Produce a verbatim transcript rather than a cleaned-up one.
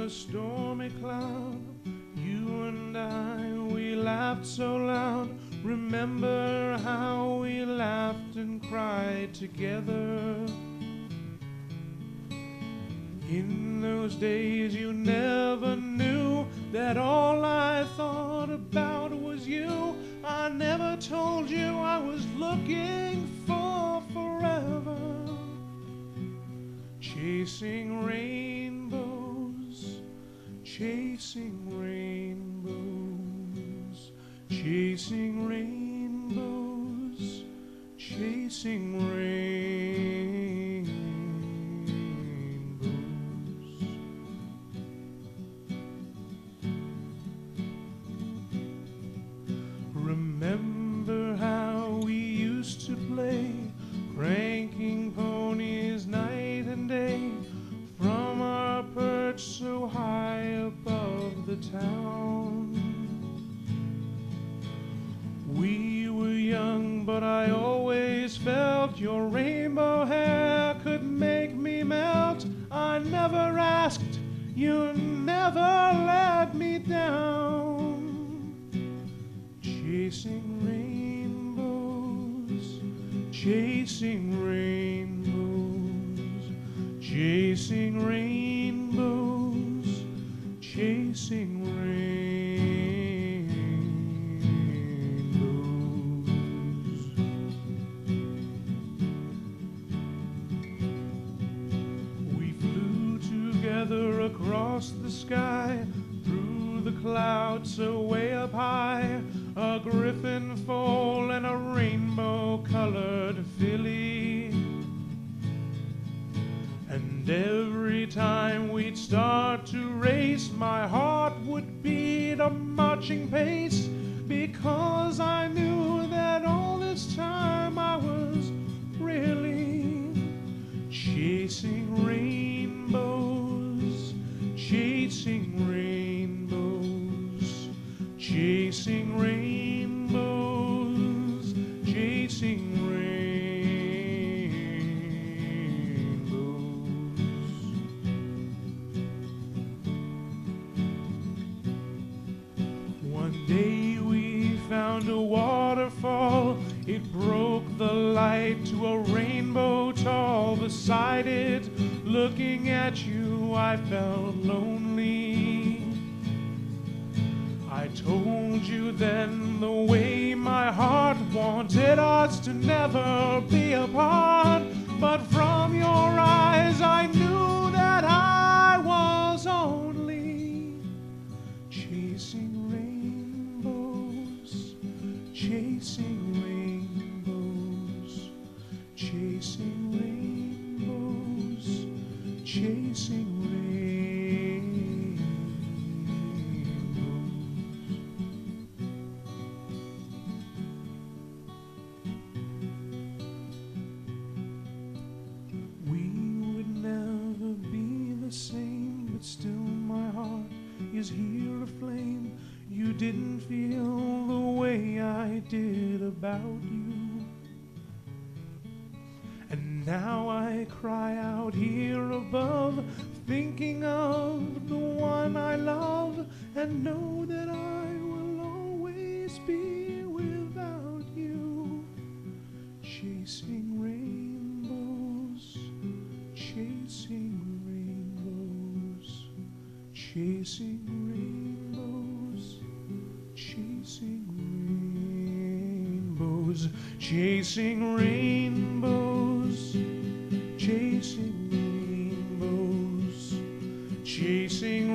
a stormy cloud, you and I, we laughed so loud. Remember how we laughed and cried together. In those days you never knew that all I thought about was you. I never told you I was looking for forever. Chasing rainbows, chasing rainbows, chasing rainbows, chasing rainbows. Remember how we used to play cranking ponies night and day from our perch so high above the town. We were young, but I always felt your rainbow hair could make me melt. I never asked, you never let me down. Chasing rainbows, chasing rainbows, chasing rainbows, chasing rainbows. We flew together across the sky, through the clouds so way up high, a griffin foal and a rainbow-colored filly. And every time we'd start to race, my heart would beat a marching pace, because I knew that all this time I was really chasing rainbows, chasing rainbows, chasing rainbows, chasing rainbows. One day we found a waterfall. It broke the light to a rainbow tall. Beside it, looking at you, I felt lonely. I told you then the way my heart wanted us to never be apart. But from your eyes I knew that I was only chasing rainbows, chasing rainbows, chasing rainbows, chasing rainbows. Same, but still my heart is here aflame. You didn't feel the way I did about you, and now I cry out here above, thinking of the one I love, and know that I will always be without you. Chasing rainbows, chasing chasing rainbows, chasing rainbows, chasing rainbows, chasing rainbows, chasing